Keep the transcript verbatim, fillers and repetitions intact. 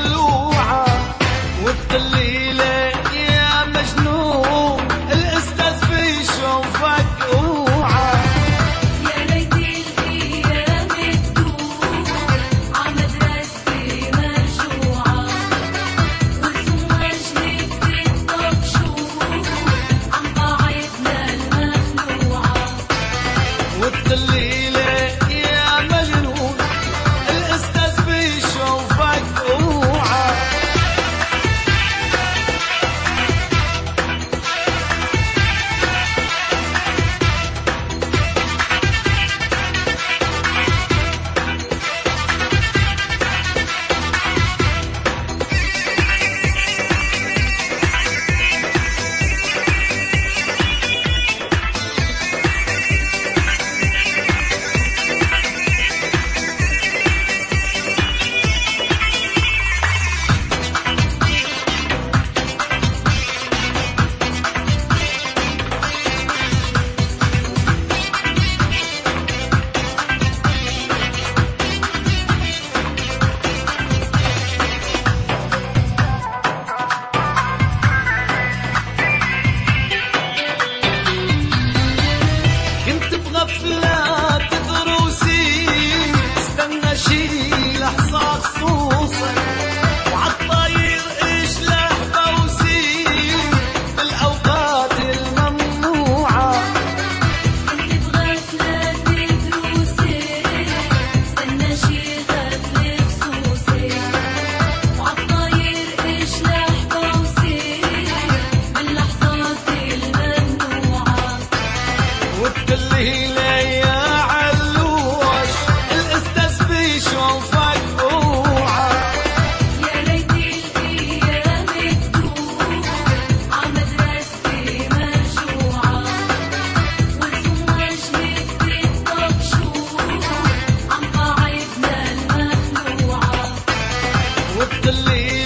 مخلوعة، وبتقليلي يا مجنون الأستاذ في شوفك اوعى. يا ليت الأيام تدور عمدرستي مرجوعة، ورسوم وجهك بالطبشور عن قاعدنا المخلوعة. وبتقليلي يا مجنون الأستاذ في شوفك اوعى. كنت بغفلات دروسي استنى شي لحظة خصوصا، وعالطاير اشلح فوسي بالأوقات الممنوعة. كنت بغفلة دروسي استنى شي غفلة خصوصي، وعالطاير اشلح فوسي باللحظات الممنوعة. وبتقليلي يا علوش الأستاذ في شوفك اوعى. يا ليت الأيام تدور عمدرستي مرجوعة، ورسوم وجهك بالطبشور عن قاعدنا المخلوعة. وبتقليلي